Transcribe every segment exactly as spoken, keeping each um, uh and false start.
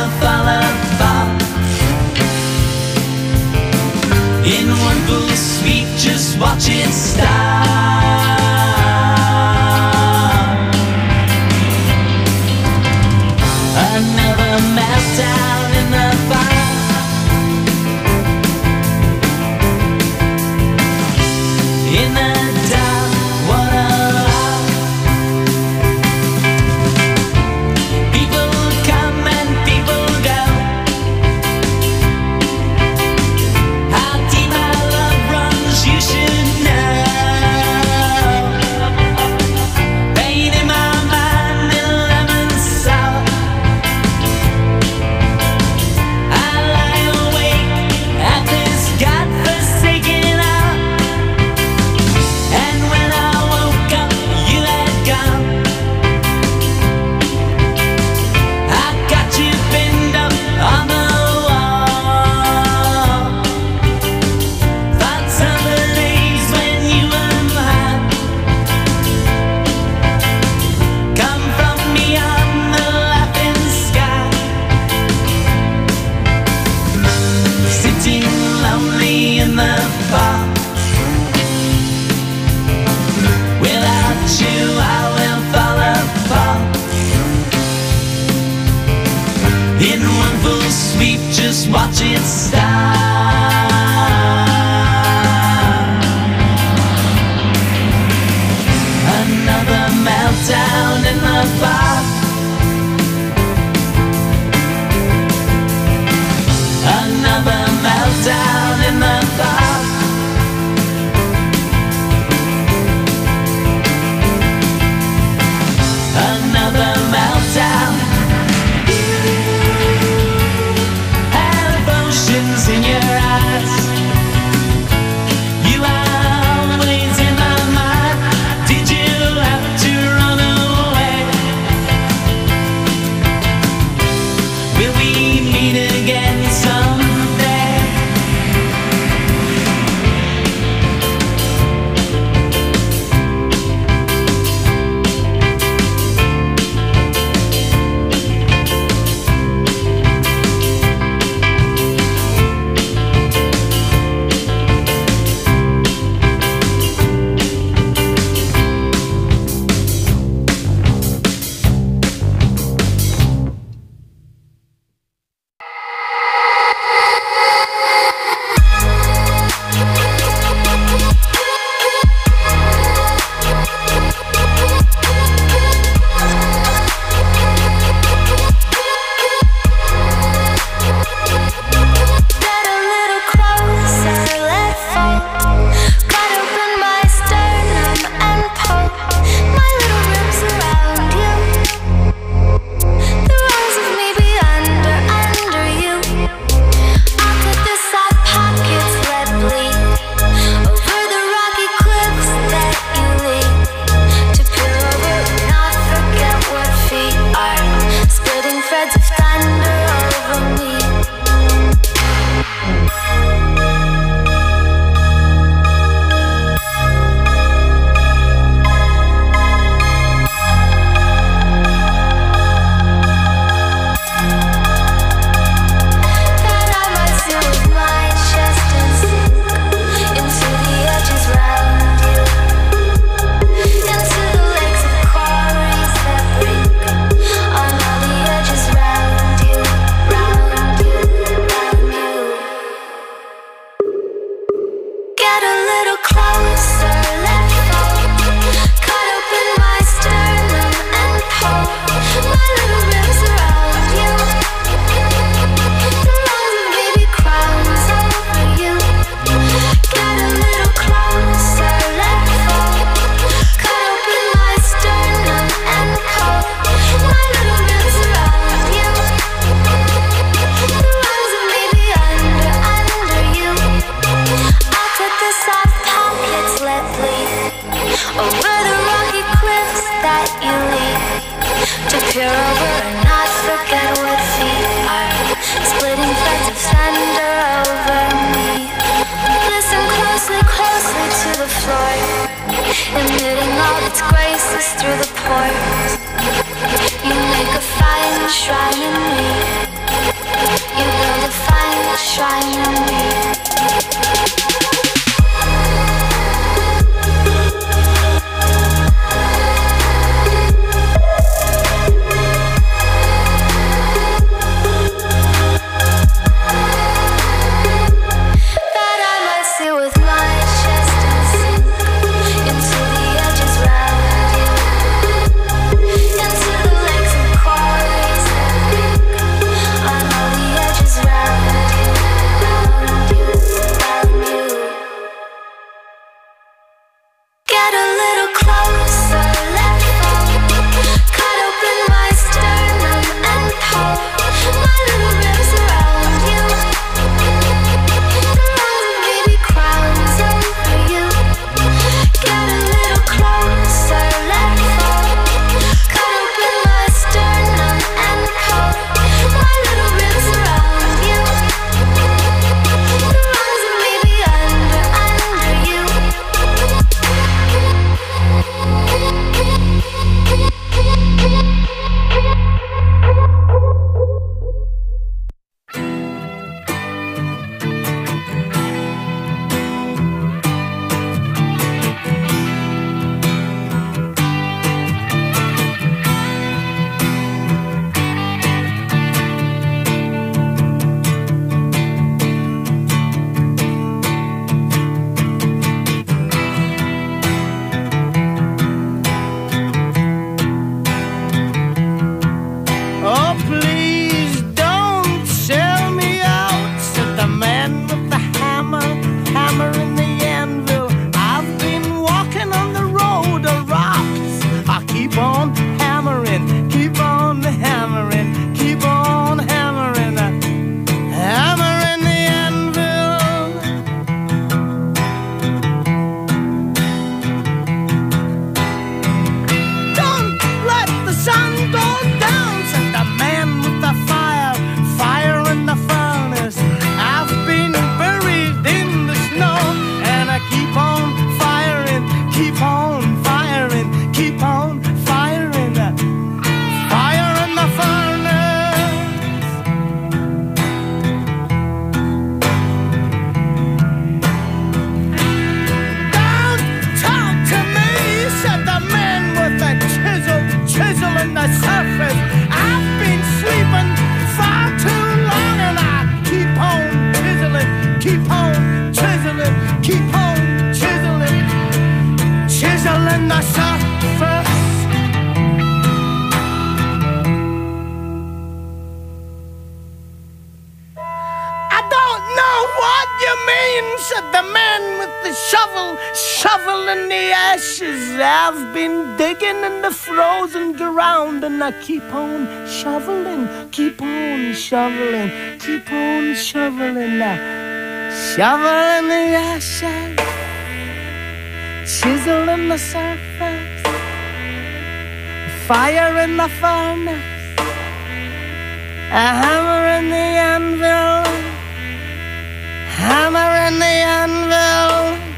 will fall apart. In one full sweep, just watch it start. Another meltdown in the bar. In the dark, what a laugh. People come and people go. How deep our love runs, you should know. Pain in my mind, eleven sour. I lie awake at this godforsaken hour. And when I woke up, you had gone. I got you pinned up on the wall. Thoughts of the days when you were mine. Come from beyond the laughing sky. Sitting lonely in the bar. Without you, I will fall apart. In one full sweep, just watch it start. Another meltdown in the bar. Another meltdown in the bar. Another meltdown. Have oceans in your eyes. You are always in my mind. Did you have to run away? Will we meet again someday? Get a little closer, let fall. Cut open my sternum and pull my little ribs around you. The walls of me be under, under you. I'll cut the soft pockets, let bleed over the rocky cliffs that you lead. To peer over and not forget what feet are. Splitting threads of thunder over me. That I might seal with my chest and sink into the edges round you. Into the lakes of quarries that break on all the edges round you, round you, round you. Get a little closer, let fall. Cut open my sternum and pull my little ribs around you. The lungs of baby crowns over you. Get a little closer, let fall. Cut open my sternum and pull my little ribs around you. The lungs of baby under, under you. I'll cut the soft pockets, let bleed over the rocky cliffs that you lead. To peer over and not forget what feet are. Splitting threads of thunder over me. Listen closely, closely to the floor, emitting all its graces through the pores. You make a fine shrine in me. what you mean, said the man with the shovel, shoveling the ashes. I've been digging in the frozen ground, and I keep on shoveling, keep on shoveling, keep on shoveling now. Shoveling the ashes, chiseling the surface, fire in the furnace, a hammer in the anvil, hammer in the anvil.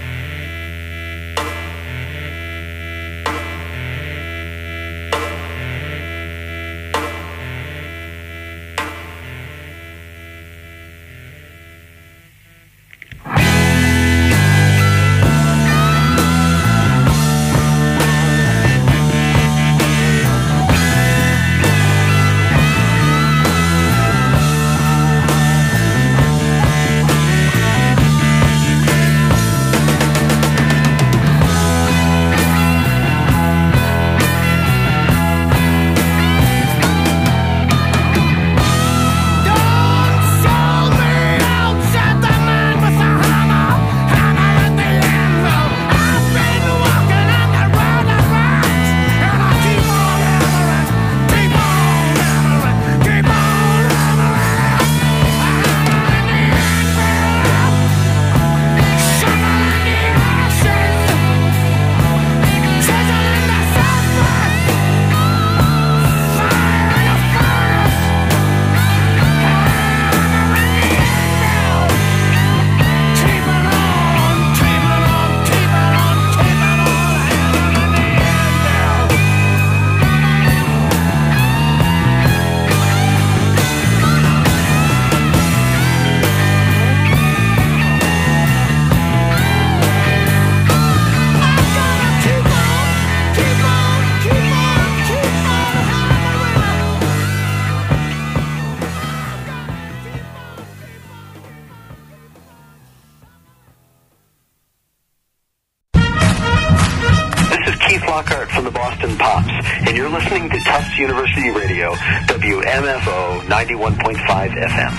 University Radio, W M F O ninety-one point five F M.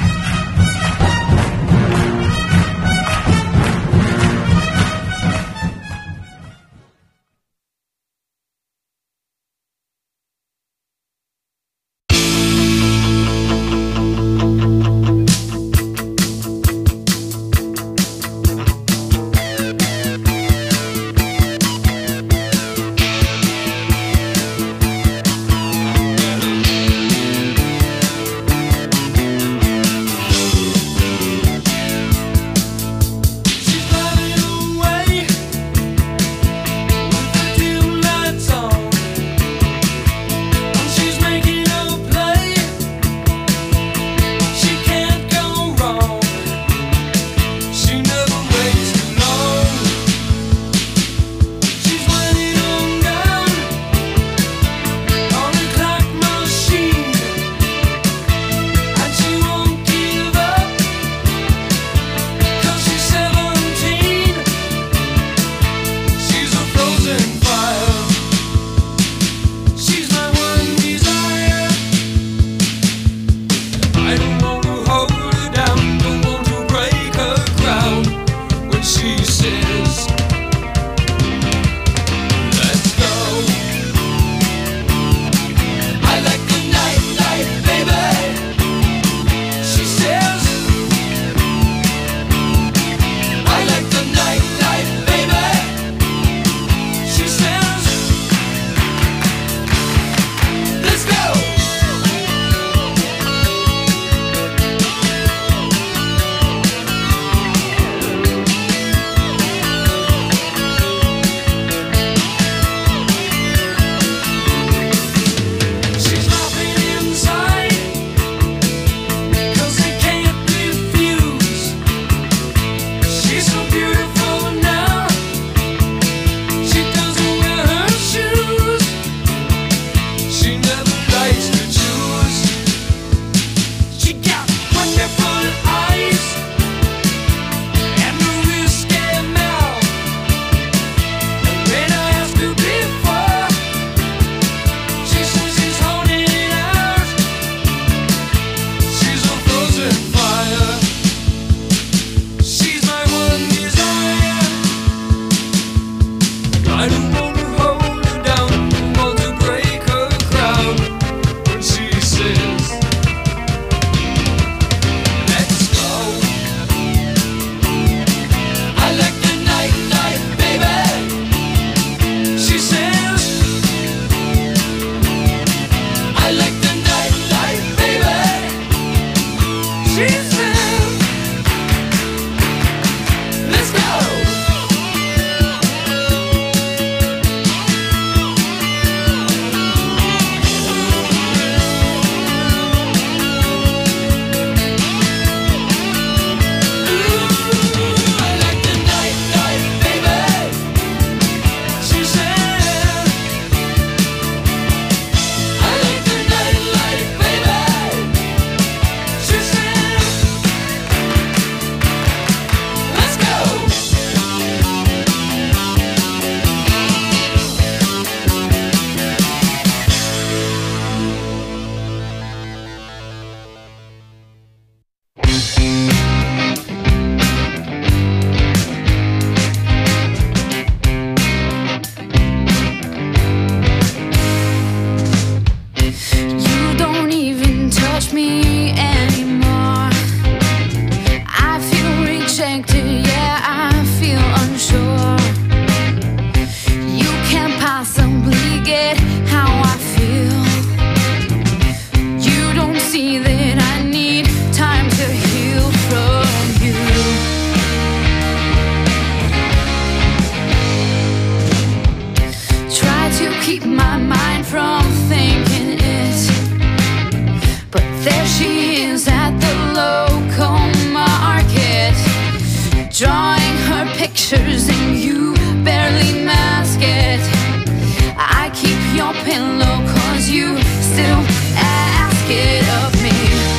pictures and you barely mask it. I keep your pillow cause you still ask it of me.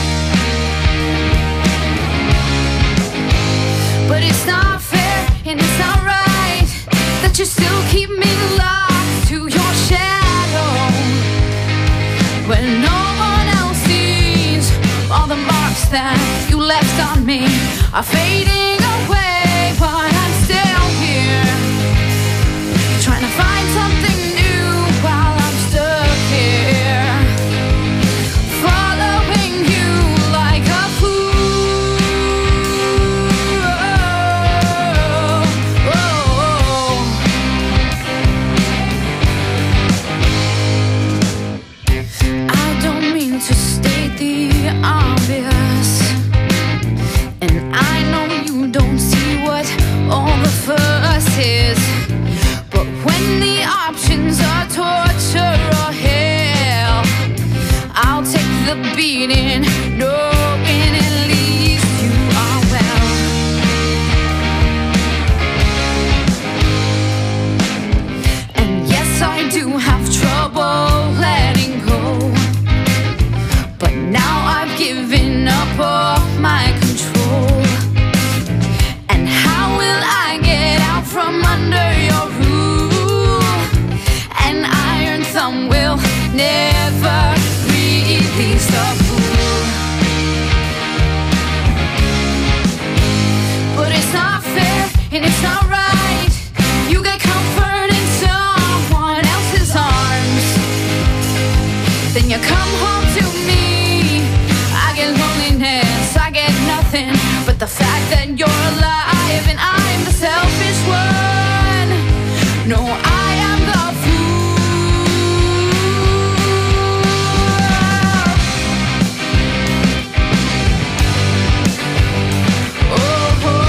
But it's not fair and it's not right that you still keep me locked to your shadow when no one else sees all the marks that you left on me are fading away, but I'm still here trying to find something new while I'm stuck here, following you like a fool. Oh, oh. I don't mean to state the obvious, and I know you don't see what all the fuss is, but when the options are torture or hell, I'll take the beating, knowing at least you are well. And yes, I do have trouble letting go, but now I've given up all my control. And how will I get out from under your rule? An iron thumb will never release the fool. But it's not fair and it's not right. You get comfort in someone else's arms, then you come home to me. I get loneliness, I get nothing but the fact that you're alive and I'm the selfish one. No, I am the fool. Oh, oh,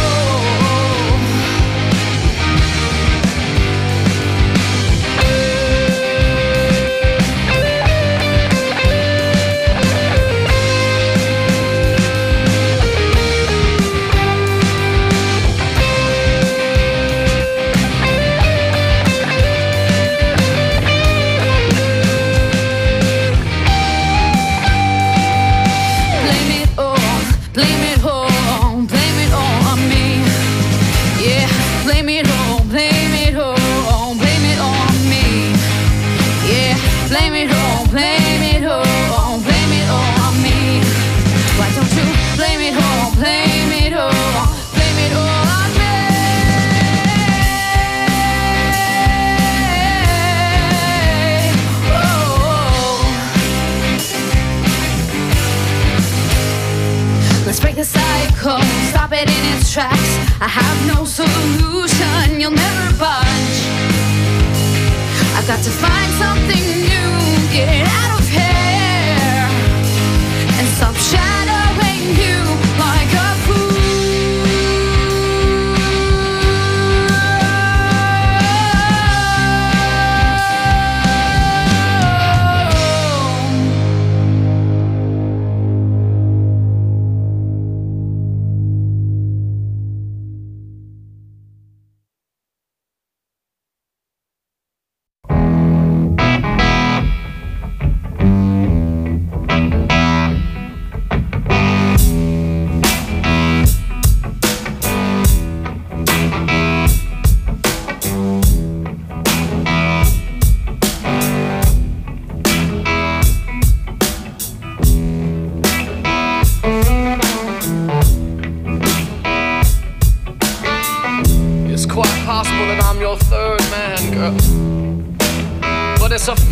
blame it all, blame it all, blame it all on me. Yeah, blame it all, blame it all, blame it all on me. Yeah, blame it all, blame it all, blame it all on me. Why don't you blame it all, blame it all, blame it all on me? Oh. Let's break the cycle, stop it in its tracks. I have no solution, you'll never budge. I've got to find something new, get out of here, and stop shadowing you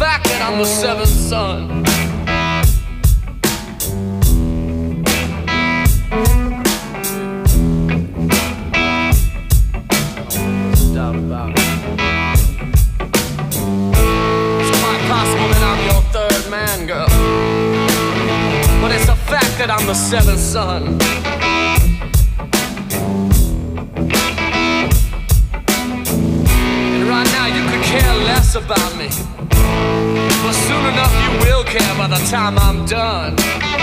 fact that I'm the seventh son. Doubt about it. It's quite possible that I'm your third man, girl, but it's a fact that I'm the seventh son. And right now you could care less about me, but soon enough you will care by the time I'm done.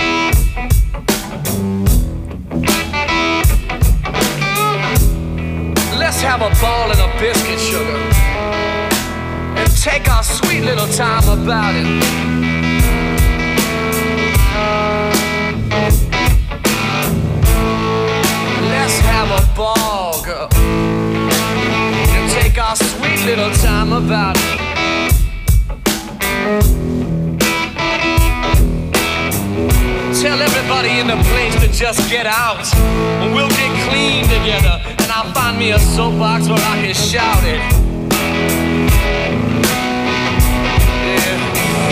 Let's have a ball and a biscuit, sugar, and take our sweet little time about it. Let's have a ball, girl, and take our sweet little time about it. Tell everybody in the place to just get out, and we'll get clean together, and I'll find me a soapbox where I can shout it. Yeah.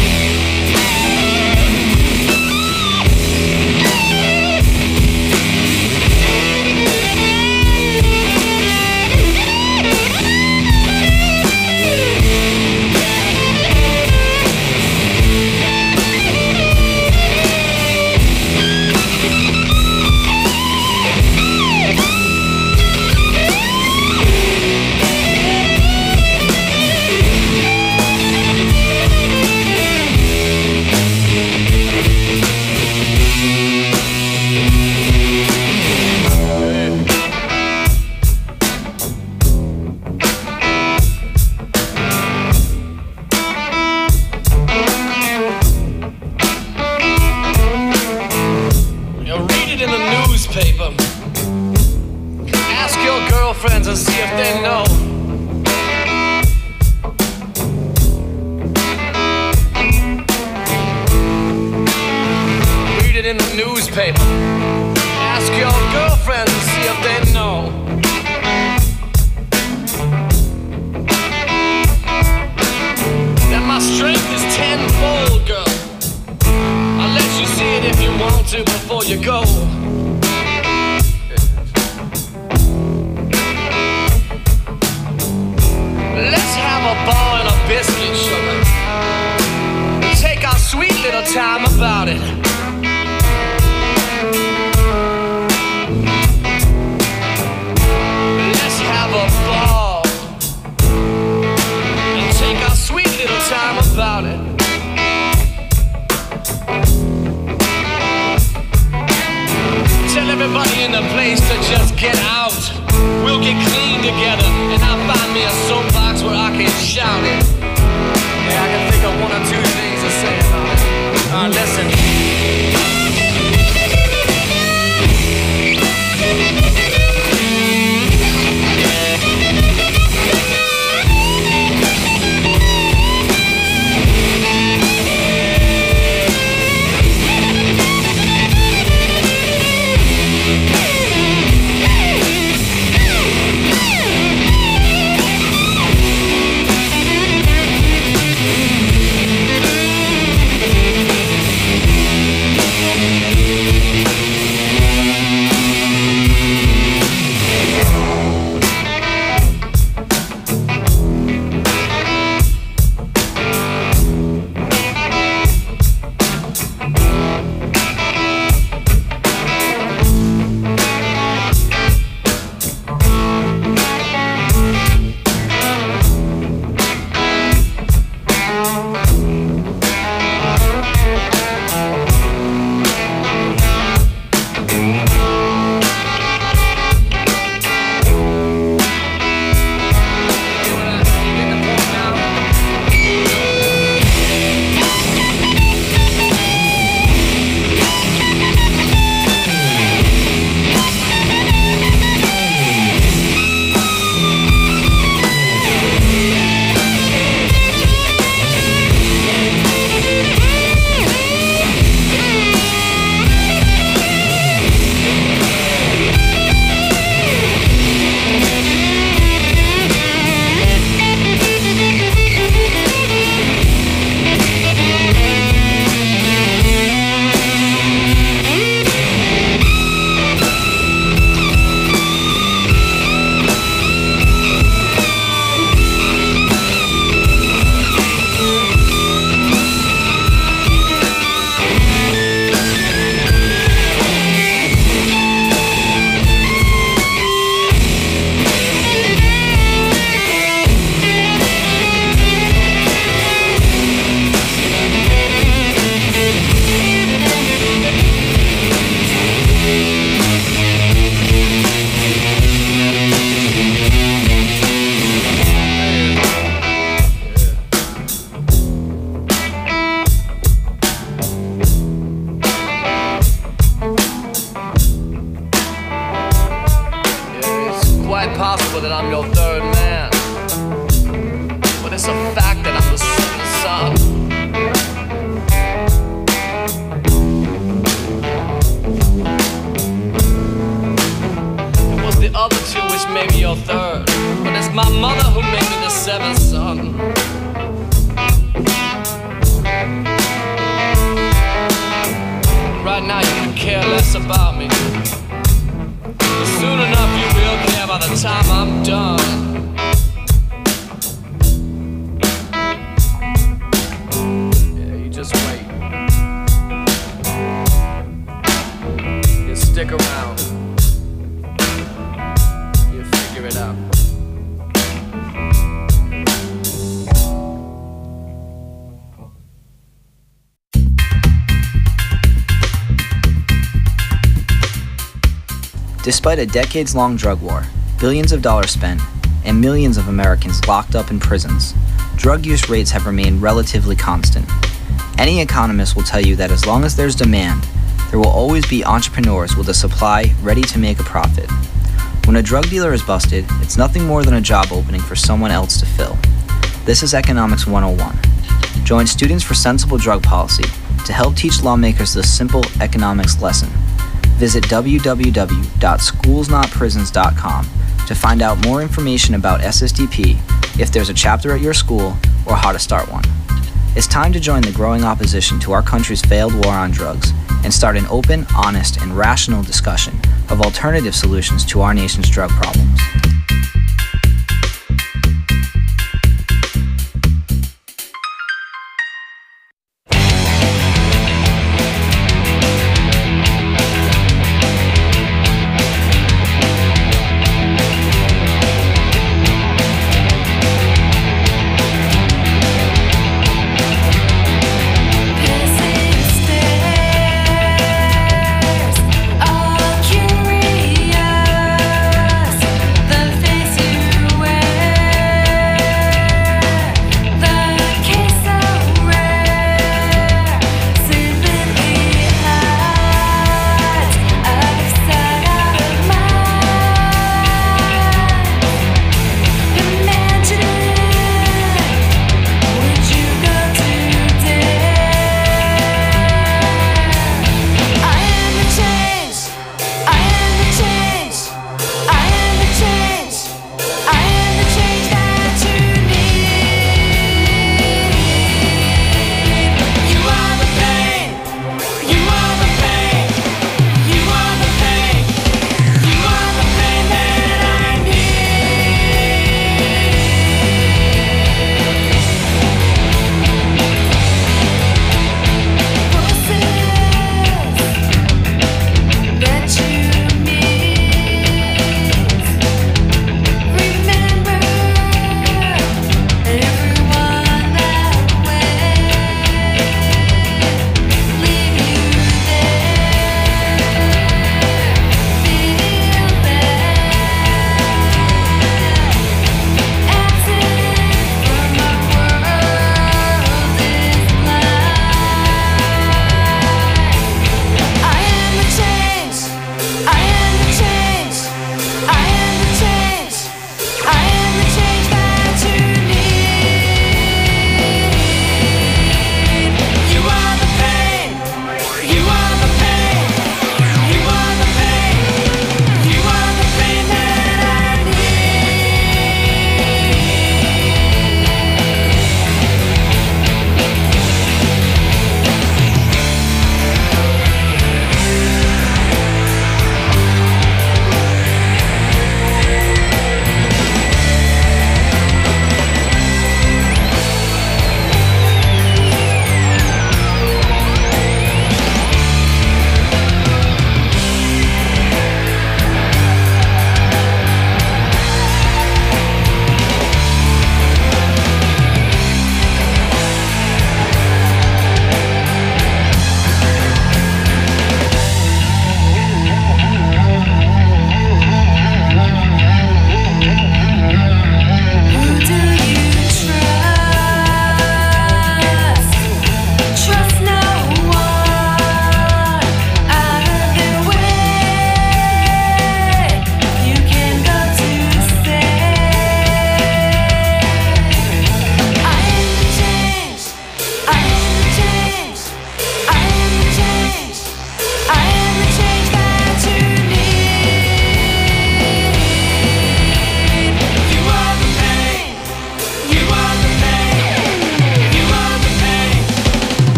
Ask your girlfriends and see if they know. Read it in the newspaper. Ask your girlfriends and see if they know. That my strength is tenfold, girl. I'll let you see it if you want to before you go. Let's have a ball and a biscuit, sugar, and take our sweet little time about it. Let's have a ball and take our sweet little time about it. Tell everybody in the place to just get out. We'll get clean together, and I'll find me a soapbox where I can shout it. Yeah, I can think of one or two things to say about it. Uh, listen. people that I'm your third man. But it's a fact that I'm the seventh son. It was the other two which made me your third, but it's my mother who made me the seventh son. Right now you can care less about me, but soon enough you will care by the time I'm done. Yeah, you just wait. You stick around. You figure it out. Despite a decades-long drug war, billions of dollars spent, and millions of Americans locked up in prisons, drug use rates have remained relatively constant. Any economist will tell you that as long as there's demand, there will always be entrepreneurs with a supply ready to make a profit. When a drug dealer is busted, it's nothing more than a job opening for someone else to fill. This is Economics one oh one. Join Students for Sensible Drug Policy to help teach lawmakers this simple economics lesson. Visit w w w dot schools not prisons dot com to find out more information about S S D P, if there's a chapter at your school, or how to start one. It's time to join the growing opposition to our country's failed war on drugs and start an open, honest, and rational discussion of alternative solutions to our nation's drug problems. All curious,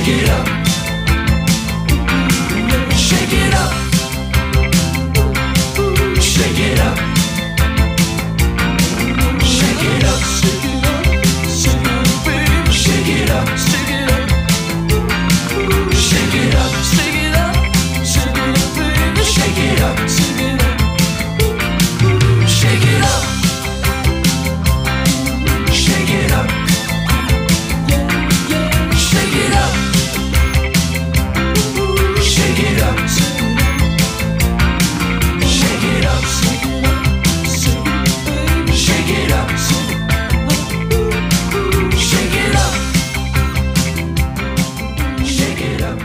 Shake it up. Shake it up. Shake it up. Shake it up. Shake it up. Shake it up. Shake it up. Shake it up. Shake it up. Shake it up. Shake it up. Shake it up. Shake it up. Shake it up. Shake it up. Shake it up. Shake it up. Shake it up.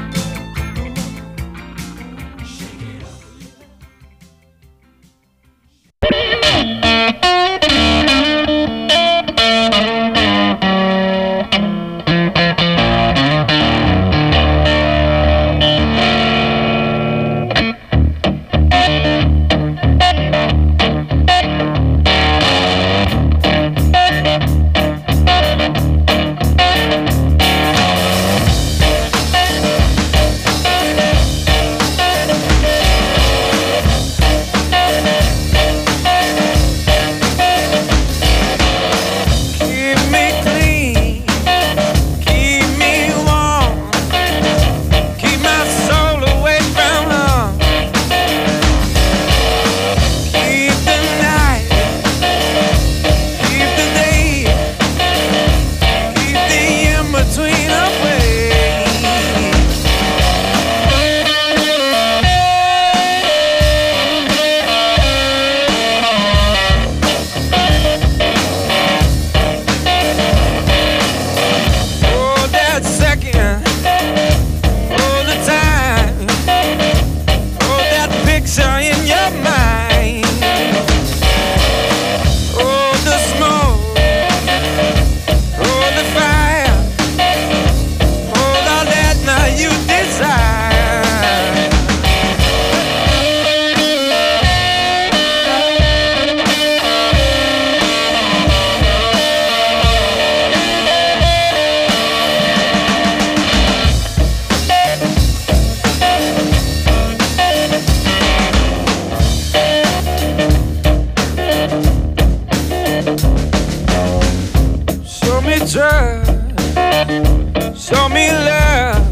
Show me love,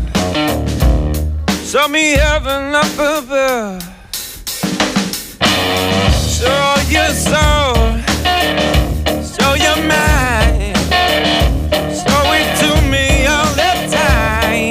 show me heaven up above. Show your soul, show your mind, show it to me all the time.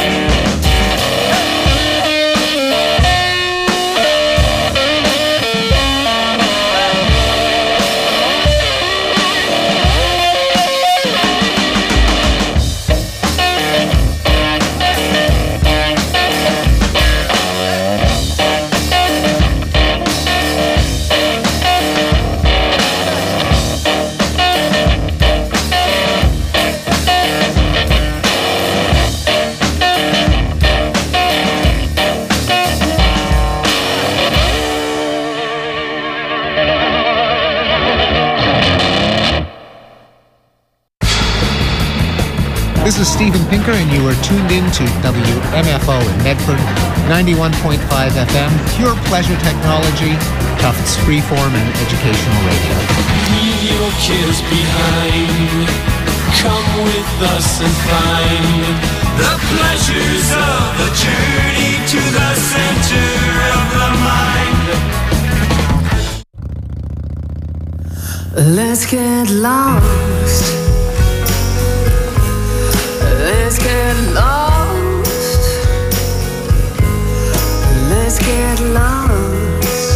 This is Steven Pinker, and you are tuned in to W M F O in Medford, ninety-one point five F M, pure pleasure technology, Tufts freeform and educational radio. Leave your kids behind. Come with us and find the pleasures of the journey to the center of the mind. Let's get lost. Let's get lost. Let's get lost.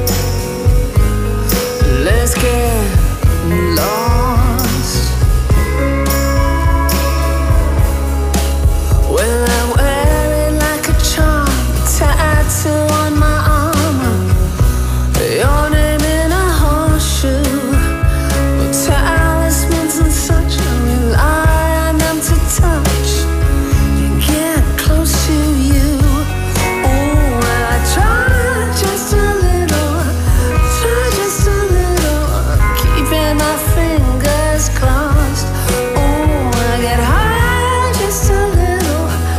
Let's get lost. Well, I wear it like a charm, tattoo on my armor, your name in a horseshoe, talismans and such. I rely on them to touch and get close to you. Oh, I try just a little, try just a little, keeping my fingers crossed. Oh, I get high just a little,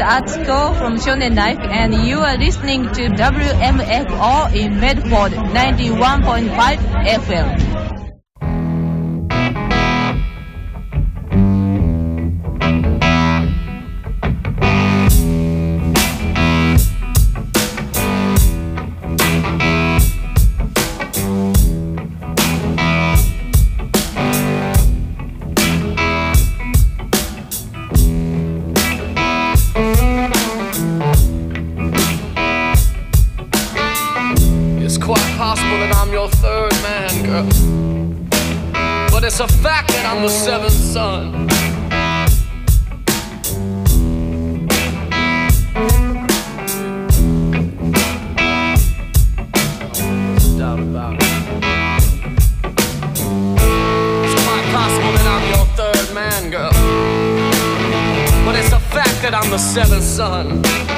Atsuko from Shonen Life, and you are listening to W M F O in Medford, ninety-one point five F M. It's a fact that I'm the seventh son. No doubt about it. It's quite possible that I'm your third man, girl. But it's a fact that I'm the seventh son.